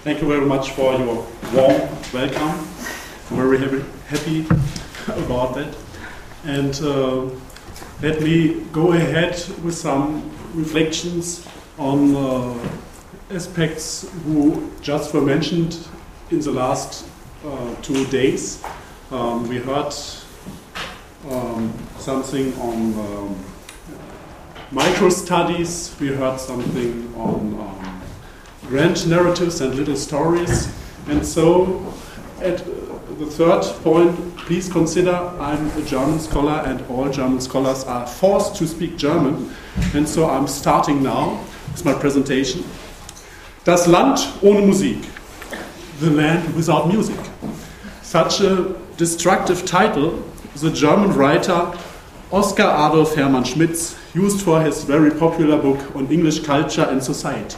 Thank you very much for your warm welcome. I'm very happy about that. And let me go ahead with some reflections on aspects who just were mentioned in the last 2 days. We heard something on micro studies, we heard something on grand narratives and little stories, and so at the third point, please consider I'm a German scholar and all German scholars are forced to speak German, and so I'm starting now with my presentation. Das Land ohne Musik, the land without music. Such a destructive title the German writer Oskar Adolf Hermann Schmitz used for his very popular book on English culture and society.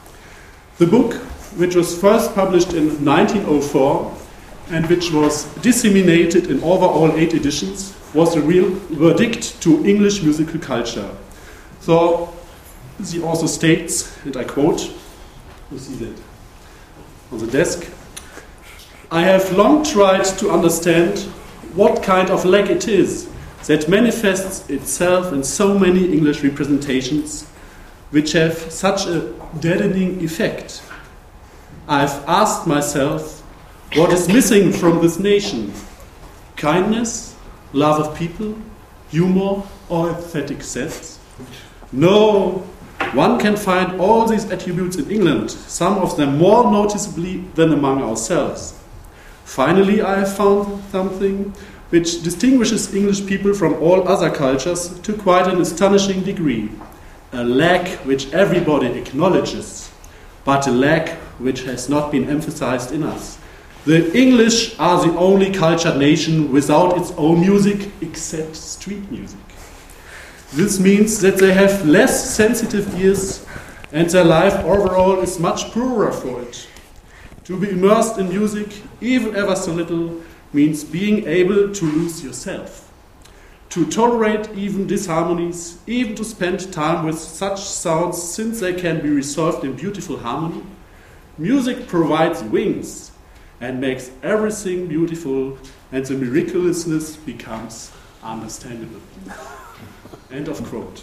The book, which was first published in 1904 and which was disseminated in overall 8 editions, was a real verdict to English musical culture. So, he also states, and I quote, you see that on the desk, I have long tried to understand what kind of lag it is that manifests itself in so many English representations which have such a deadening effect. I've asked myself, what is missing from this nation? Kindness, love of people, humor, or aesthetic sense? No, one can find all these attributes in England, some of them more noticeably than among ourselves. Finally, I have found something which distinguishes English people from all other cultures to quite an astonishing degree. A lack which everybody acknowledges, but a lack which has not been emphasized in us. The English are the only cultured nation without its own music except street music. This means that they have less sensitive ears and their life overall is much poorer for it. To be immersed in music, even ever so little, means being able to lose yourself. To tolerate even disharmonies, even to spend time with such sounds since they can be resolved in beautiful harmony. Music provides wings and makes everything beautiful, and the miraculousness becomes understandable. End of quote.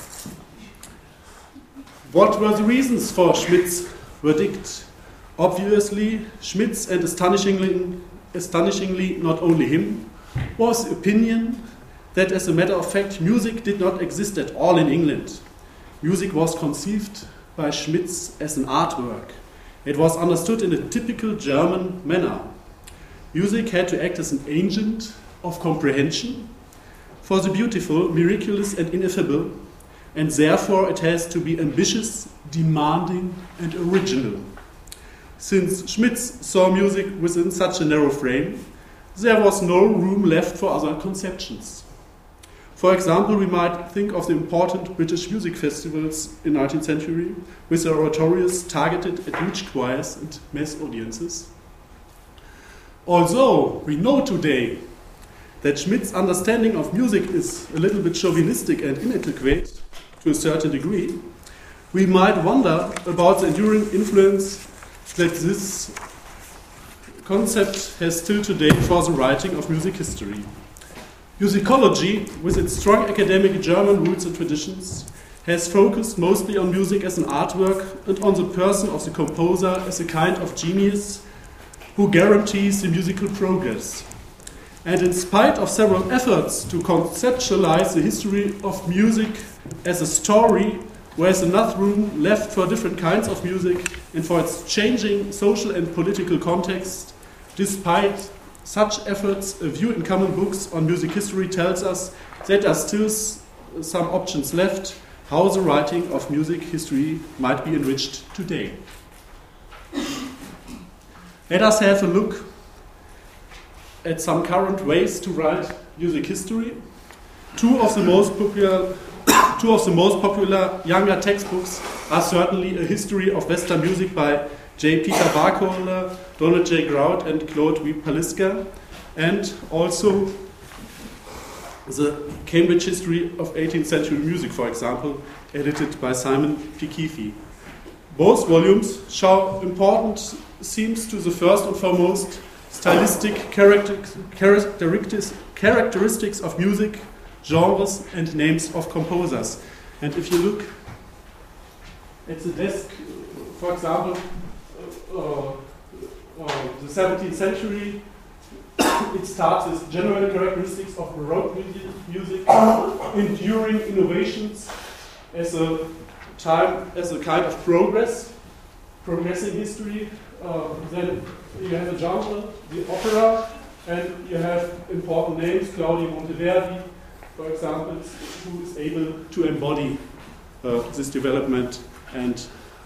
What were the reasons for Schmitz's verdict? Obviously, Schmitz, and astonishingly not only him, was the opinion that as a matter of fact music did not exist at all in England. Music was conceived by Schmitz as an artwork. It was understood in a typical German manner. Music had to act as an agent of comprehension for the beautiful, miraculous and ineffable, and therefore it has to be ambitious, demanding and original. Since Schmitz saw music within such a narrow frame, there was no room left for other conceptions. For example, we might think of the important British music festivals in the 19th century with their oratorios targeted at huge choirs and mass audiences. Although we know today that Schmitz's understanding of music is a little bit chauvinistic and inadequate to a certain degree, we might wonder about the enduring influence that this concept has still today for the writing of music history. Musicology, with its strong academic German roots and traditions, has focused mostly on music as an artwork and on the person of the composer as a kind of genius who guarantees the musical progress. And in spite of several efforts to conceptualize the history of music as a story, where is enough room left for different kinds of music and for its changing social and political context, despite such efforts, a view in common books on music history tells us that there are still some options left how the writing of music history might be enriched today. Let us have a look at some current ways to write music history. Two of the most popular younger textbooks are certainly A History of Western Music by J. Peter Barkholer, Donald J. Grout and Claude V. Paliska, and also the Cambridge History of 18th Century Music, for example, edited by Simon P. Keefe. Both volumes show important themes to the first and foremost stylistic characteristics of music, genres, and names of composers. And if you look at the desk, for example, the 17th century, it starts with general characteristics of Baroque music, enduring innovations as a kind of progressing history. Then you have a genre, the opera, and you have important names, Claudio Monteverdi, for example, who is able to embody this development. And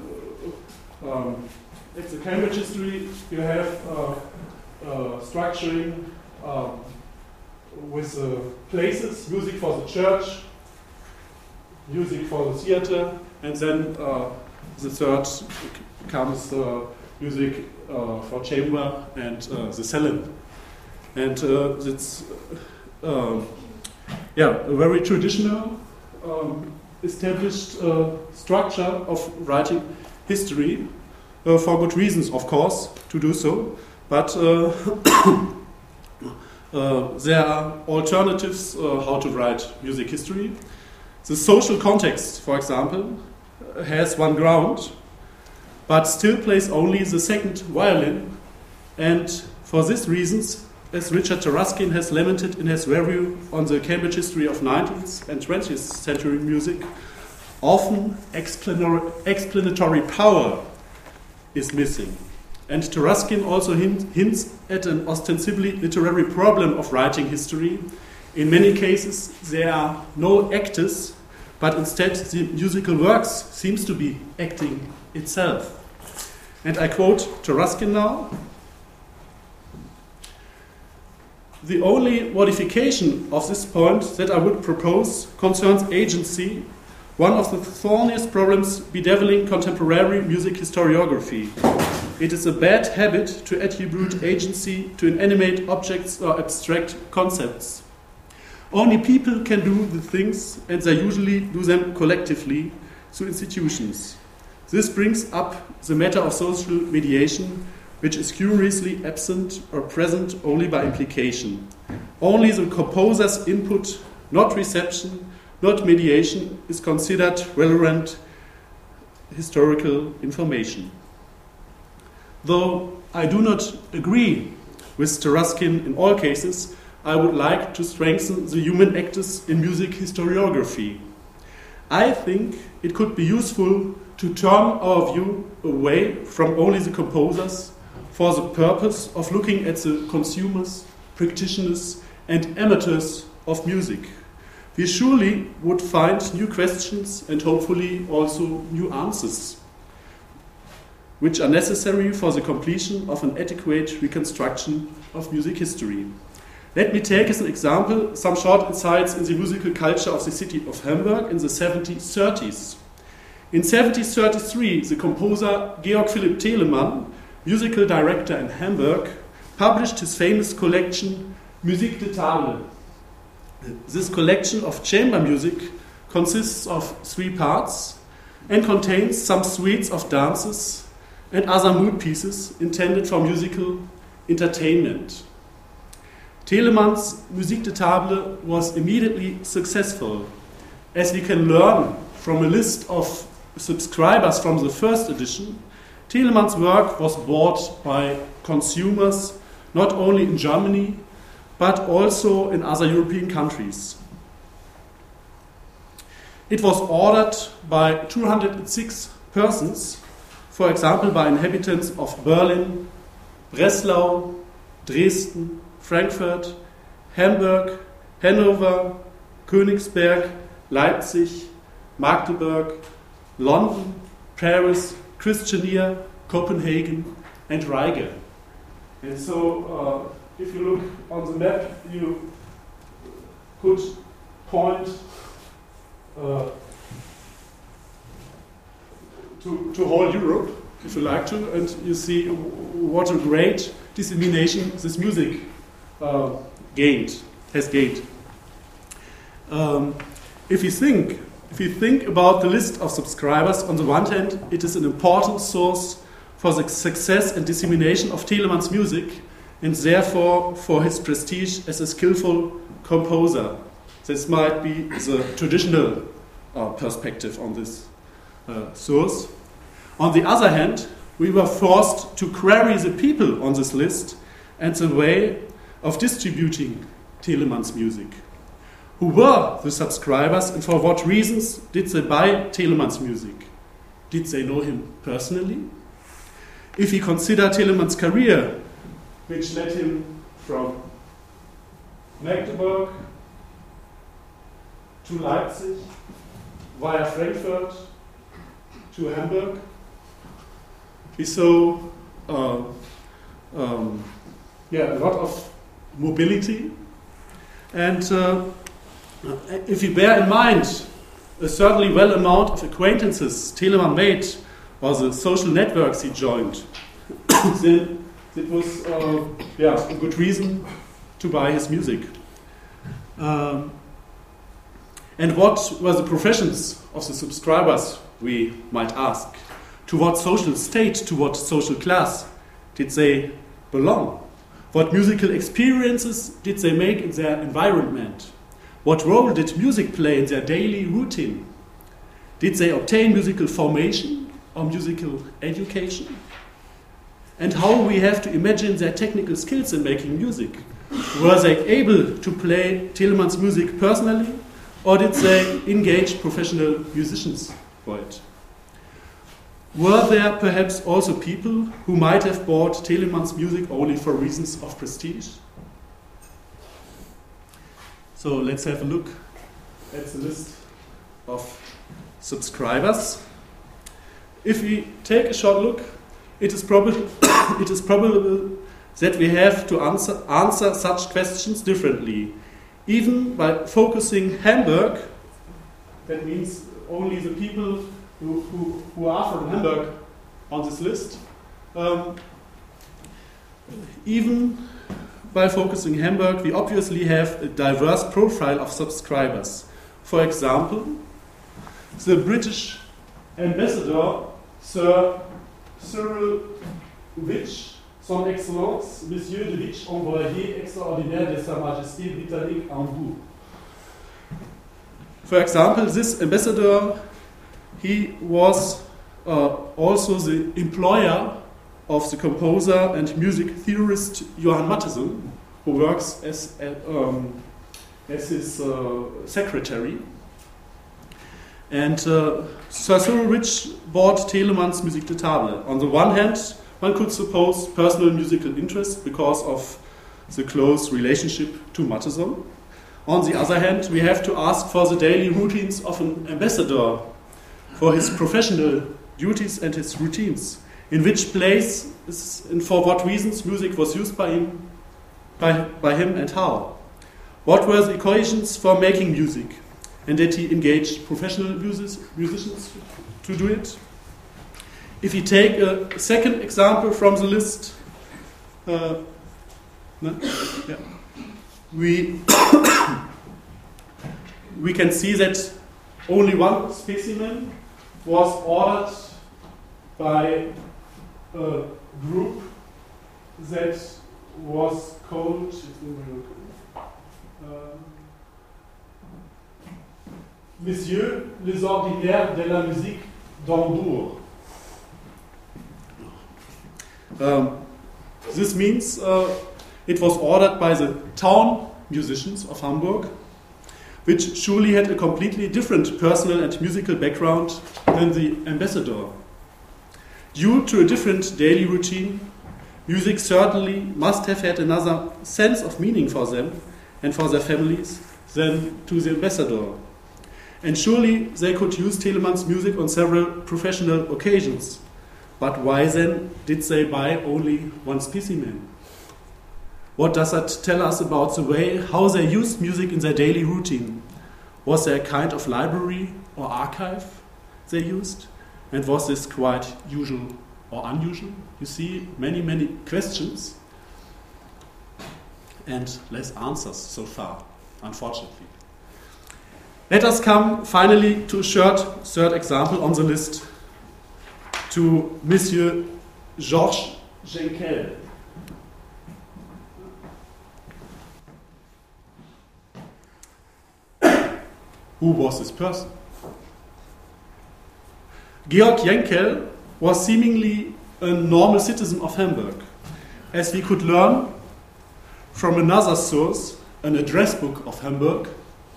it's a Cambridge history. You have structuring with places, music for the church, music for the theater, and then the third comes music for chamber and the salon. And it's a very traditional, established structure of writing history, for good reasons, of course, to do so. But there are alternatives how to write music history. The social context, for example, has one ground, but still plays only the second violin. And for these reasons, as Richard Taruskin has lamented in his review on the Cambridge history of 19th and 20th century music, often explanatory power is missing. And Taruskin also hints at an ostensibly literary problem of writing history. In many cases, there are no actors, but instead the musical works seems to be acting itself. And I quote Taruskin now: "The only modification of this point that I would propose concerns agency, one of the thorniest problems bedeviling contemporary music historiography. It is a bad habit to attribute agency to inanimate objects or abstract concepts. Only people can do the things, and they usually do them collectively through institutions. This brings up the matter of social mediation, which is curiously absent or present only by implication. Only the composer's input, not reception, not mediation, is considered relevant historical information." Though I do not agree with Taruskin in all cases, I would like to strengthen the human actors in music historiography. I think it could be useful to turn our view away from only the composers for the purpose of looking at the consumers, practitioners, and amateurs of music. We surely would find new questions and hopefully also new answers, which are necessary for the completion of an adequate reconstruction of music history. Let me take as an example some short insights in the musical culture of the city of Hamburg in the 1730s. In 1733, the composer Georg Philipp Telemann, musical director in Hamburg, published his famous collection Musique de Table. This collection of chamber music consists of 3 parts and contains some suites of dances and other mood pieces intended for musical entertainment. Telemann's Musique de Table was immediately successful. As we can learn from a list of subscribers from the first edition, Telemann's work was bought by consumers not only in Germany but also in other European countries. It was ordered by 206 persons, for example by inhabitants of Berlin, Breslau, Dresden, Frankfurt, Hamburg, Hanover, Königsberg, Leipzig, Magdeburg, London, Paris, Christiania, Copenhagen, and Riga. And so, if you look on the map, you could point to whole Europe, if you like to, and you see what a great dissemination this music has gained. If you think if you think about the list of subscribers, on the one hand, it is an important source for the success and dissemination of Telemann's music, and therefore for his prestige as a skillful composer. This might be the traditional perspective on this source. On the other hand, we were forced to query the people on this list and the way of distributing Telemann's music. Who were the subscribers and for what reasons did they buy Telemann's music? Did they know him personally? If we consider Telemann's career, which led him from Magdeburg to Leipzig, via Frankfurt to Hamburg, we saw a lot of mobility. And if we bear in mind a certainly well amount of acquaintances Telemann made or the social networks he joined, then it was a good reason to buy his music. And what were the professions of the subscribers, we might ask? To what social state, to what social class did they belong? What musical experiences did they make in their environment? What role did music play in their daily routine? Did they obtain musical formation or musical education? And how we have to imagine their technical skills in making music? Were they able to play Telemann's music personally, or did they engage professional musicians for it? Were there perhaps also people who might have bought Telemann's music only for reasons of prestige? So let's have a look at the list of subscribers. If we take a short look, it is probable that we have to answer such questions differently. Even by focusing Hamburg, that means only the people who are from Hamburg on this list, even by focusing Hamburg, we obviously have a diverse profile of subscribers. For example, the British ambassador, Sir Cyril Vich, son Excellence, Monsieur de Vich, envoyé extraordinaire de Sa Majesté Britannique en Bourg. For example, this ambassador, he was also the employer of the composer and music theorist Johann Mattheson, who works as his secretary. And Sir Cyril Vich bought Telemann's Musique de Table. On the one hand, one could suppose personal musical interest because of the close relationship to Mattheson. On the other hand, we have to ask for the daily routines of an ambassador, for his professional duties and his routines. In which place and for what reasons music was used by him and how. What were the occasions for making music? And did he engage professional musicians to do it? If you take a second example from the list, we can see that only one specimen was ordered by a group that was called Messieurs les Ordinaires de la Musique d'Hambourg. This means it was ordered by the town musicians of Hamburg, which surely had a completely different personal and musical background than the ambassador. Due to a different daily routine, music certainly must have had another sense of meaning for them and for their families than to the ambassador. And surely they could use Telemann's music on several professional occasions. But why then did they buy only one specimen? What does that tell us about the way how they used music in their daily routine? Was there a kind of library or archive they used? And was this quite usual or unusual? You see, many questions and less answers so far, unfortunately. Let us come finally to a third example on the list, to Monsieur Georges Genkel. Who was this person? Georg Genkel was seemingly a normal citizen of Hamburg, as we could learn from another source, an address book of Hamburg.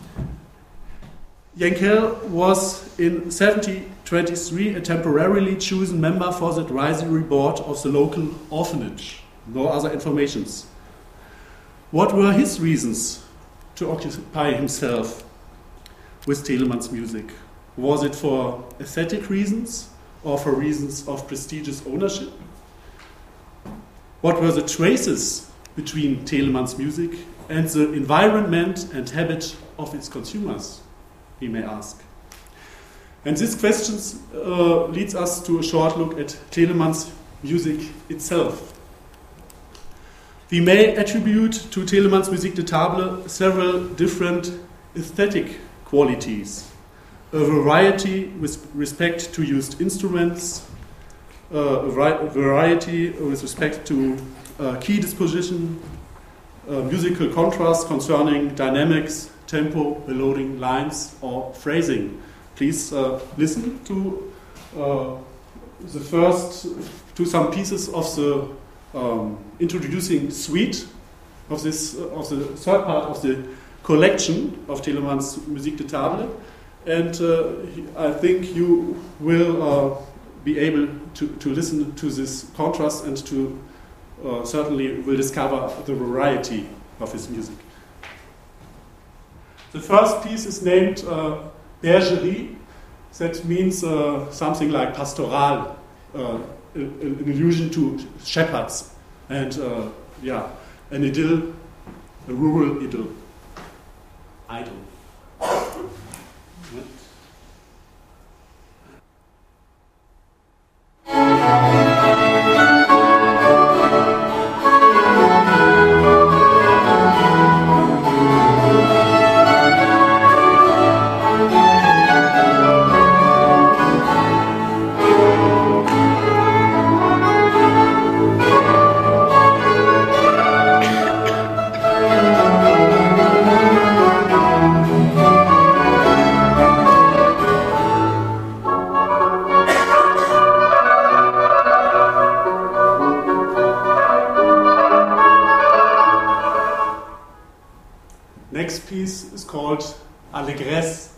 Genkel was in 1723 a temporarily chosen member for the advisory board of the local orphanage. No other informations. What were his reasons to occupy himself with Teleman's music? Was it for aesthetic reasons or for reasons of prestigious ownership? What were the traces between Teleman's music and the environment and habit of its consumers, we may ask. And these questions leads us to a short look at Teleman's music itself. We may attribute to Teleman's Musique de Table several different aesthetic qualities. A variety with respect to used instruments, a variety with respect to key disposition, musical contrast concerning dynamics, tempo, melodic lines, or phrasing. Please listen to the first, to some pieces of the introducing suite of this of the third part of the collection of Teleman's Musique de Table. And I think you will be able to listen to this contrast and to certainly will discover the variety of his music. The first piece is named Bergerie. That means something like pastoral, an allusion to shepherds, and an idyll, a rural idyll. Idyll. Next piece is called Allégresse.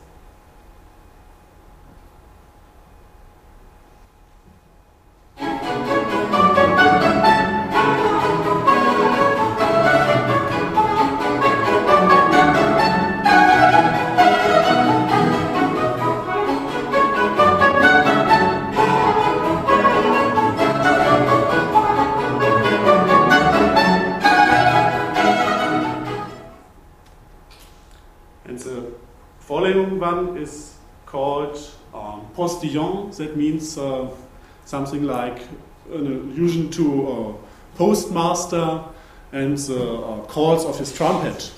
One is called Postillon. That means something like an allusion to postmaster and the calls of his trumpet.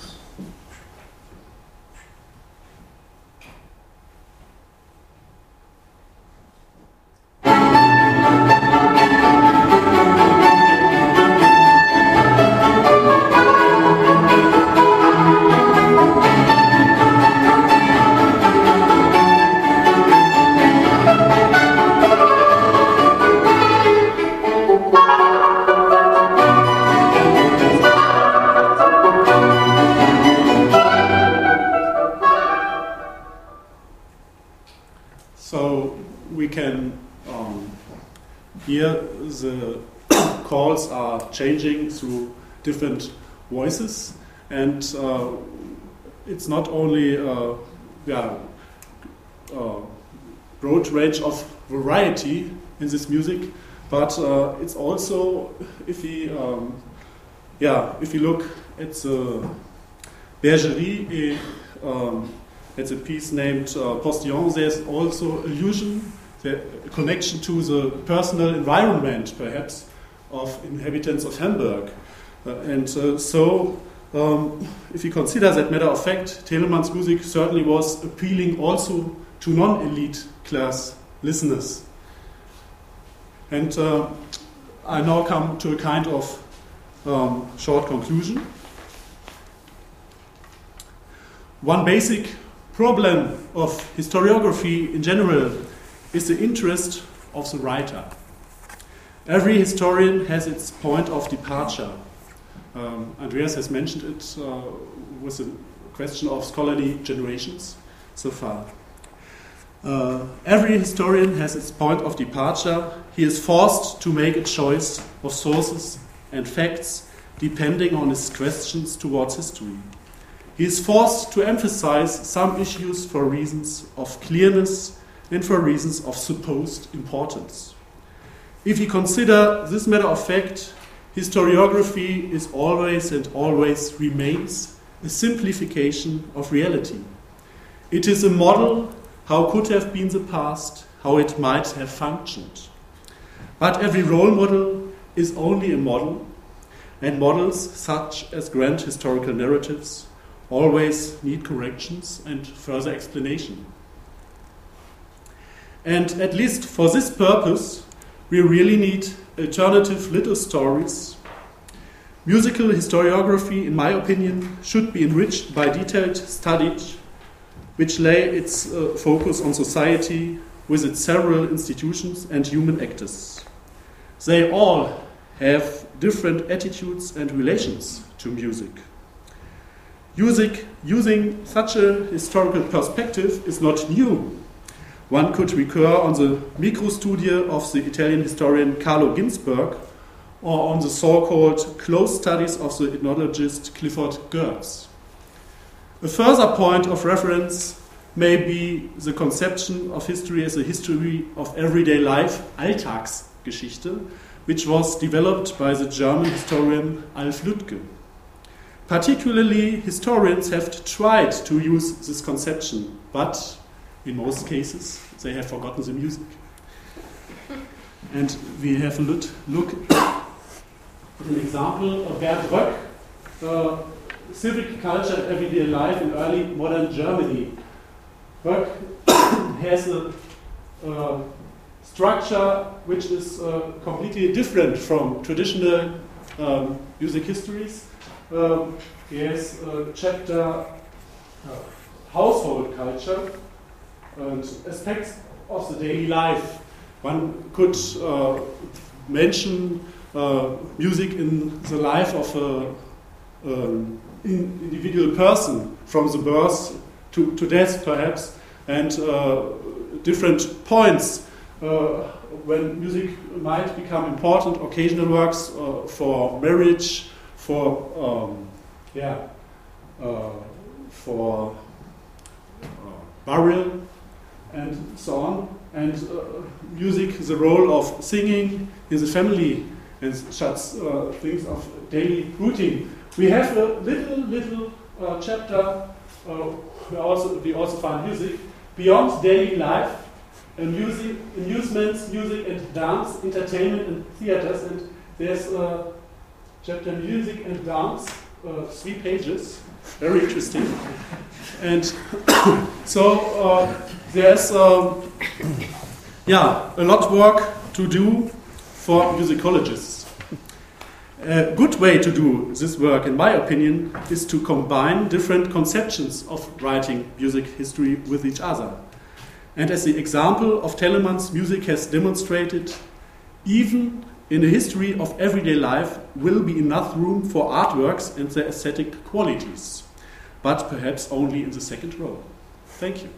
So we can hear the calls are changing through different voices, and it's not only broad range of variety in this music, but it's also, if we look at the Bergerie, it's a piece named Postillon. There's also allusion, the connection to the personal environment, perhaps, of inhabitants of Hamburg. So if you consider that matter of fact, Telemann's music certainly was appealing also to non-elite class listeners. And I now come to a kind of short conclusion. One basic problem of historiography in general is the interest of the writer. Every historian has its point of departure. Andreas has mentioned it with the question of scholarly generations so far. Every historian has its point of departure. He is forced to make a choice of sources and facts depending on his questions towards history. He is forced to emphasize some issues for reasons of clearness and for reasons of supposed importance. If you consider this matter of fact, historiography is always and always remains a simplification of reality. It is a model how could have been the past, how it might have functioned. But every role model is only a model, and models such as grand historical narratives always need corrections and further explanation. And at least for this purpose, we really need alternative little stories. Musical historiography, in my opinion, should be enriched by detailed studies which lay its focus on society with its several institutions and human actors. They all have different attitudes and relations to music. Using such a historical perspective is not new. One could recur on the microstudie of the Italian historian Carlo Ginzburg or on the so-called close studies of the ethnologist Clifford Geertz. A further point of reference may be the conception of history as a history of everyday life, Alltagsgeschichte, which was developed by the German historian Alf Lüdtke. Particularly, historians have tried to use this conception, but in most cases, they have forgotten the music. And we have a look at an example of Bert Röck, civic culture and everyday life in early modern Germany. Röck has a structure which is completely different from traditional music histories. He has a chapter household culture and aspects of the daily life. One could mention music in the life of an individual person, from the birth to death perhaps, and different points when music might become important, occasional works for marriage, for burial, and so on. And music, the role of singing in the family, and such things of daily routine. We have a little chapter. We also find music beyond daily life, amusements, music and dance, entertainment and theaters. And there's a chapter music and dance, 3 pages, very interesting. And so there's a lot of work to do for musicologists. A good way to do this work, in my opinion, is to combine different conceptions of writing music history with each other. And as the example of Telemann's music has demonstrated, even in a history of everyday life will be enough room for artworks and their aesthetic qualities, but perhaps only in the second row. Thank you.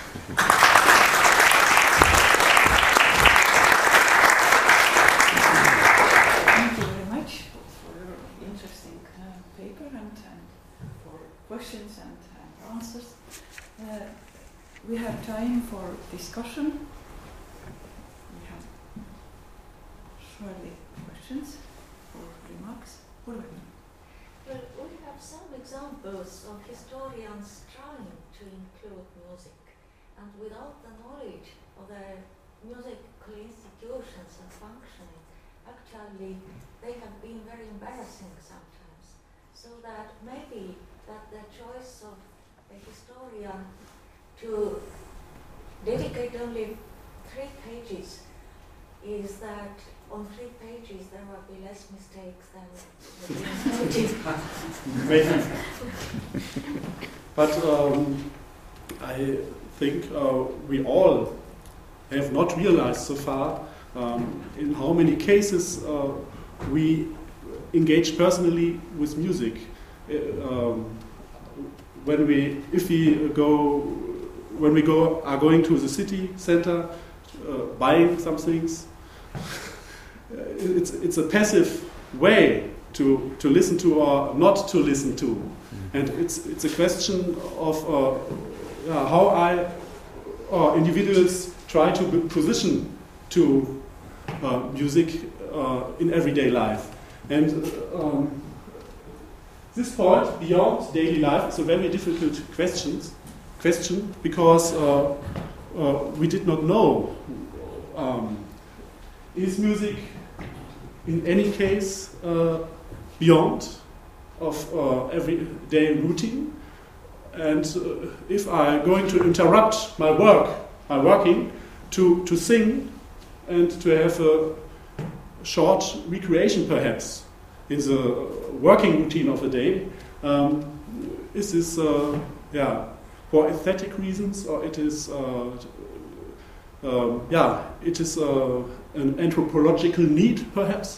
Questions and answers. We have time for discussion. We have surely questions or remarks. Well, we have some examples of historians trying to include music, and without the knowledge of the musical institutions and functioning, actually they have been very embarrassing sometimes. so that maybe that the choice of a historian to dedicate only 3 pages is that on 3 pages there will be less mistakes than within 30. Maybe. But I think we all have not realized so far in how many cases we engage personally with music. When we are going to the city center, buying some things, it's a passive way to listen to or not to listen to, and it's a question of how individuals try to position to music in everyday life. And this point, beyond daily life, is a very difficult question because we did not know, is music in any case beyond of everyday routine? And if I'm going to interrupt my working to sing and to have a short recreation perhaps in the working routine of the day, is this for aesthetic reasons, or it is an anthropological need perhaps?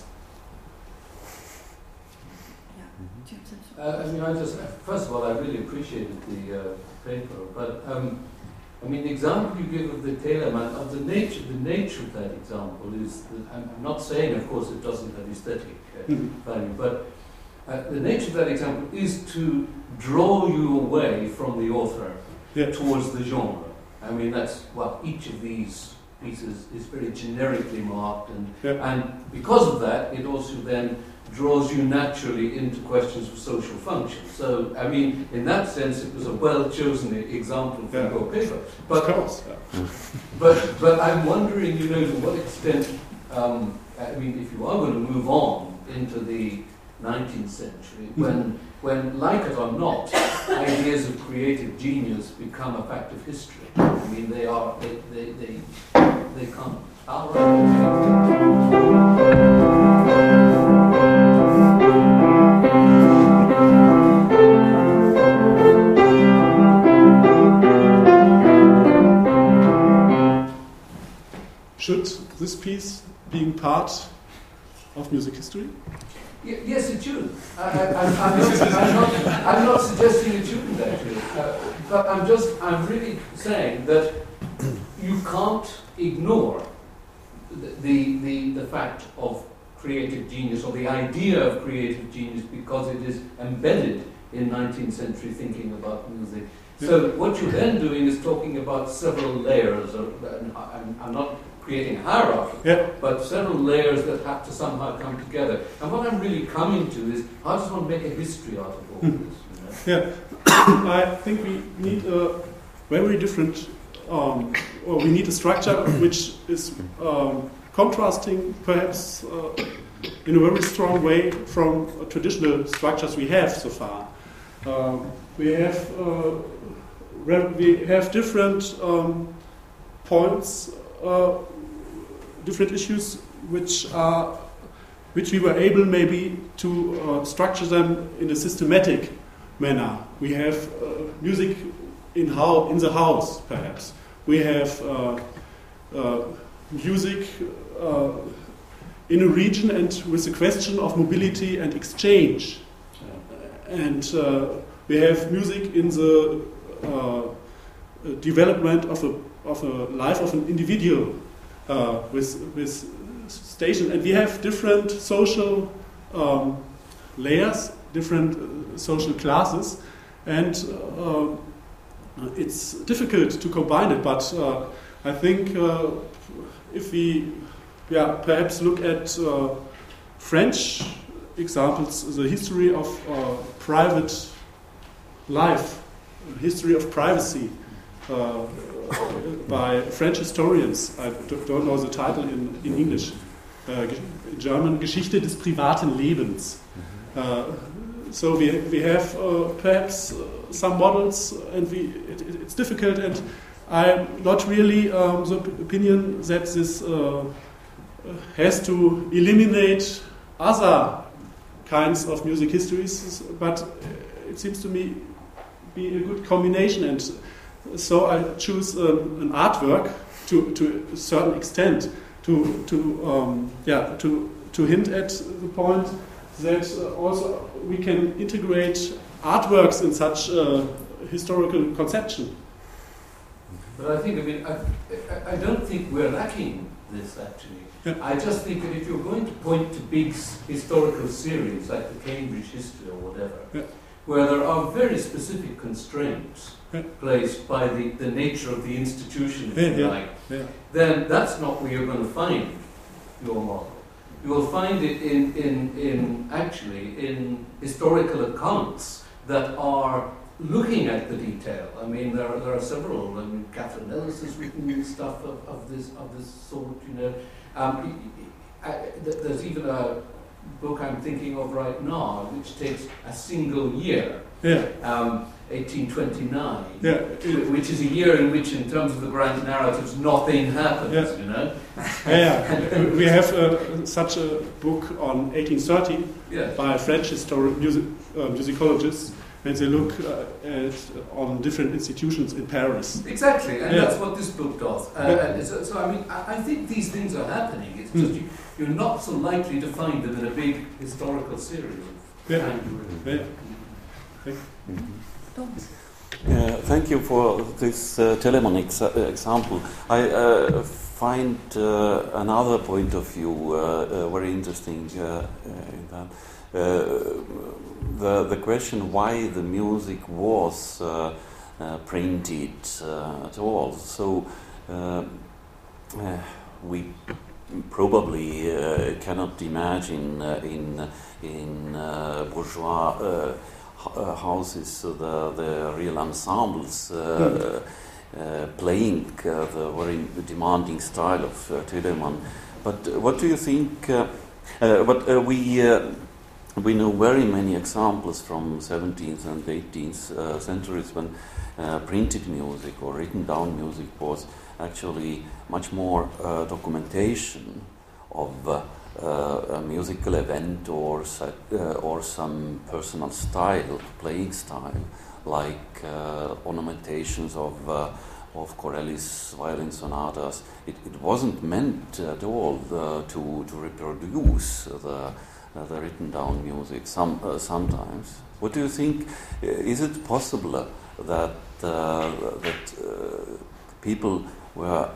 First of all, I really appreciated the paper, but the example you give of the Telemann, of the nature of that example is, I'm not saying, of course, it doesn't have aesthetic value, but the nature of that example is to draw you away from the author towards the genre. Each of these pieces is very generically marked, and because of that, it also then draws you naturally into questions of social function. So, in that sense, it was a well-chosen example for your paper. But, but I'm wondering, to what extent, if you are going to move on into the 19th century, when, like it or not, ideas of creative genius become a fact of history. They come out. Should this piece being part of music history? Yes, it should. I'm not suggesting it shouldn't actually, but I'm really saying that you can't ignore the fact of creative genius, or the idea of creative genius, because it is embedded in 19th century thinking about music. So what you're then doing is talking about several layers. I'm not creating a hierarchy, but several layers that have to somehow come together. And what I'm really coming to is, how does one make a history out of all this? I think we need a very different, or we need a structure which is contrasting perhaps in a very strong way from traditional structures we have so far. We have different points, different issues which we were able maybe to structure them in a systematic manner. We have music in the house, perhaps. We have music in a region and with the question of mobility and exchange. And we have music in the development of a life of an individual with station, and we have different social layers, different social classes, and it's difficult to combine it. But I think if we perhaps look at French examples, the history of private life, history of privacy, by French historians. I don't know the title in English. In German, Geschichte des privaten Lebens. so we have perhaps some models, and it's difficult, and I'm not really the opinion that this has to eliminate other kinds of music histories, but it seems to me be a good combination, and so I choose an artwork to a certain extent to hint at the point that also we can integrate artworks in such historical conception. But I think, I don't think we're lacking this actually. Yeah. I just think that if you're going to point to big historical series like the Cambridge history or whatever, Yeah. where there are very specific constraints Yeah. placed by the nature of the institution, if you Yeah. like, Yeah. then that's not where you're going to find your model. You will find it in historical accounts that are looking at the detail. I mean, there are several. I mean, Catherine Ellis has written stuff of this sort. You know, there's even a book I'm thinking of right now, which takes a single year. Yeah. 1829, Yeah. which is a year in which, in terms of the grand narratives, nothing happens. Yeah. You know. We have such a book on 1830 Yes. by a French musicologist, and they look on different institutions in Paris. Exactly, and Yeah. that's what this book does. And so, I mean, I think these things are happening. It's just you're not so likely to find them in a big historical series. Yeah. Yeah. Thank you for this Telemann example. I find another point of view very interesting in that. The question why the music was printed at all. So we probably cannot imagine in bourgeois houses the real ensembles playing the very demanding style of Telemann. But what do you think? We know very many examples from 17th and 18th centuries when printed music or written down music was actually much more documentation of a musical event or some personal style, playing style, like ornamentations of Corelli's violin sonatas. It wasn't meant at all to reproduce the written down music sometimes. What do you think? Is it possible that people were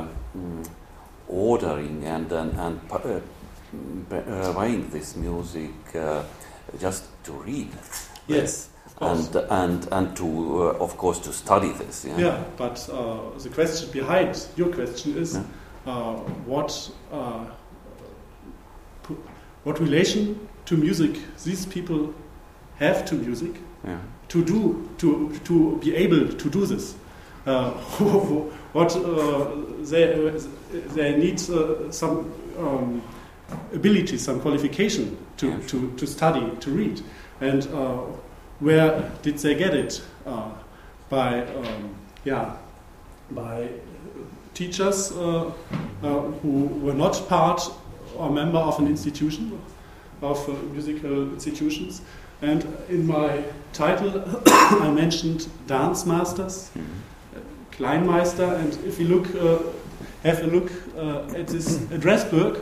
ordering and buying this music just to read? Yes, of course. And to of course to study this. Yeah. Yeah, but the question behind your question is what relation to music these people have to music to be able to do this. What they need some ability, some qualification to study, to read, and where did they get it? By teachers who were not part or member of an institution, of musical institutions. And in my title I mentioned dance masters, Kleinmeister, and if you have a look at this address book,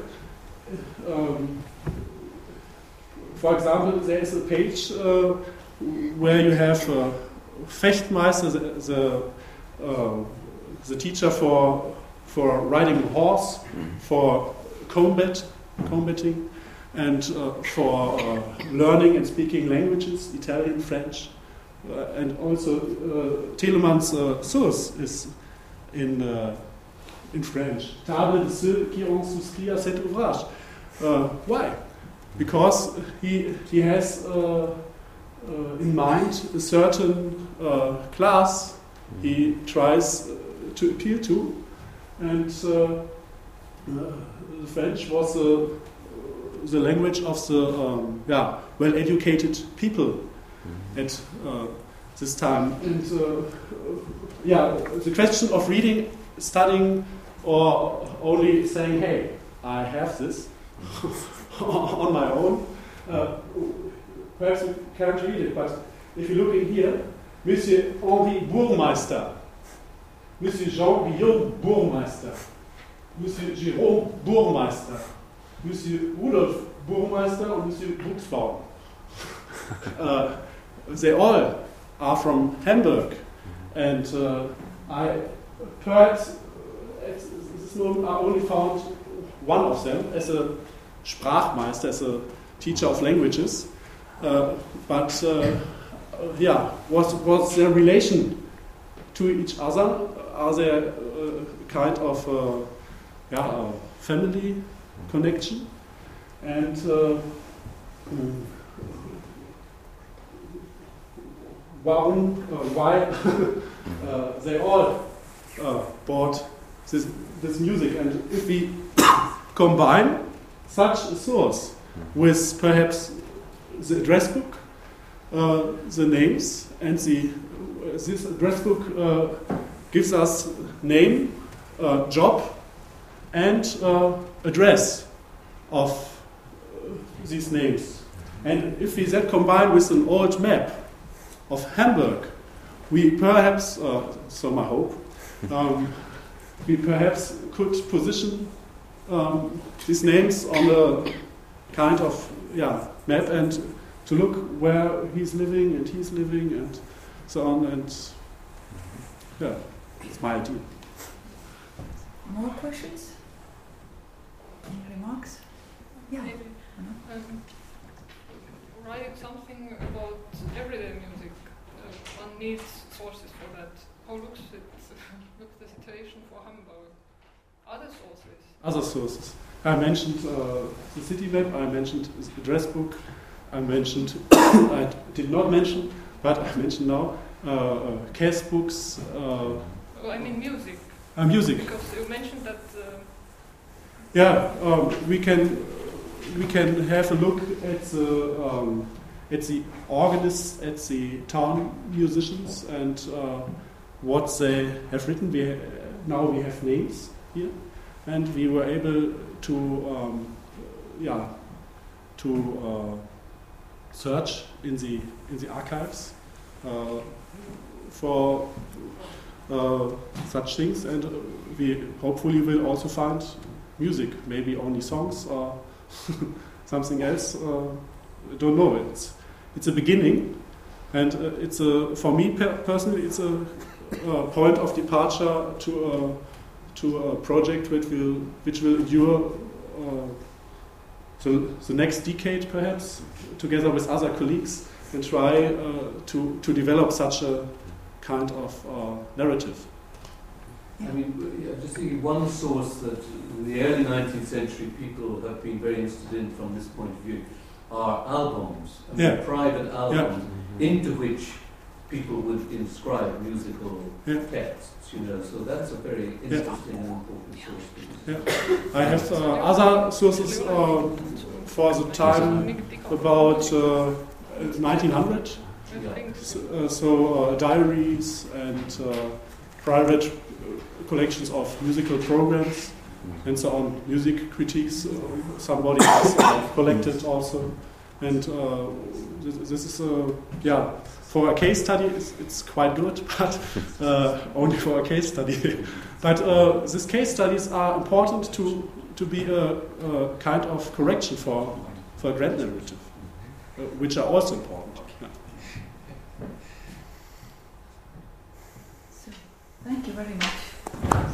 for example, there is a page where you have Fechtmeister, the teacher for riding a horse, for combating, and for learning and speaking languages, Italian, French, and also Telemann's source is in French. Table de ceux qui ont souscrit à cet ouvrage. Why? Because he has in mind a certain class he tries to appeal to, and the French was the language of the well-educated people at this time. And the question of reading, studying, or only saying, "Hey, I have this on my own." Perhaps you can't read it, but if you look in here, Monsieur Henri Burmeister, Monsieur Jean-Guillaume Burmeister, Monsieur Jérôme Burmeister, Monsieur Rudolf Burmeister, and Monsieur Buxbaum. They all are from Hamburg, and I perhaps at this moment I only found one of them as a Sprachmeister, as a teacher of languages. But what's their relation to each other? Are there kind of family connection? And why they all bought this music? And if we combine such a source with perhaps the address book, the names, and this address book gives us name, job, and address of these names. And if we then combine with an old map of Hamburg, we perhaps, so my hope, we perhaps could position these names on a kind of map and to look where he's living and he's living and so on. And it's my idea. More questions? Any remarks? Yeah. Maybe. Writing something about everyday music, one needs sources for that. How looks the situation for Hamburg? Other sources? Other sources. I mentioned the city map, I mentioned the address book, I mentioned, I did not mention, but I mentioned now, case books. Well, I mean music. Music. Because you mentioned that... we can have a look at the organists, at the town musicians, and what they have written. Now we have names here, and we were able to search in the archives for such things, and we hopefully will also find music, maybe only songs or something else. I don't know. It's a beginning, and for me personally, it's a point of departure to a project which will endure the next decade, perhaps, together with other colleagues, and try to develop such a kind of narrative. I mean, just thinking one source that in the early 19th century people have been very interested in from this point of view are albums, private albums, into which people would inscribe musical texts, so that's a very interesting and important source. I have other sources for the time about 1900, so diaries and private collections of musical programs and so on, music critiques, somebody has collected also, and this is for a case study it's quite good, but only for a case study. But these case studies are important to be a kind of correction for a grand narrative, which are also important. So, thank you very much.